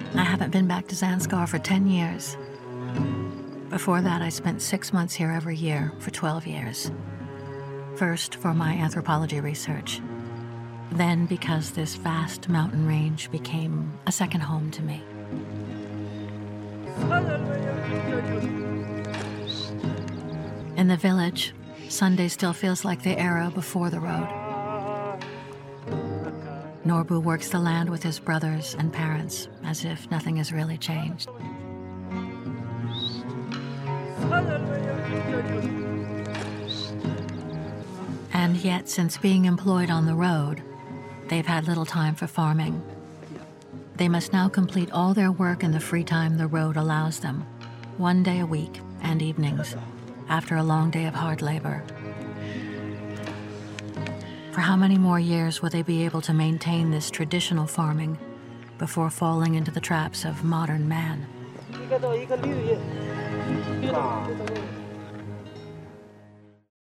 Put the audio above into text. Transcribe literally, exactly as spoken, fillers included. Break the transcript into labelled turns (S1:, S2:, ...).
S1: I haven't been back to Zanskar for ten years. Before that, I spent six months here every year for twelve years. First for my anthropology research, then because this vast mountain range became a second home to me. In the village, Sunday still feels like the era before the road. Norbu works the land with his brothers and parents, as if nothing has really changed. And yet, since being employed on the road, they've had little time for farming. They must now complete all their work in the free time the road allows them, one day a week and evenings, after a long day of hard labor. For how many more years will they be able to maintain this traditional farming before falling into the traps of modern man?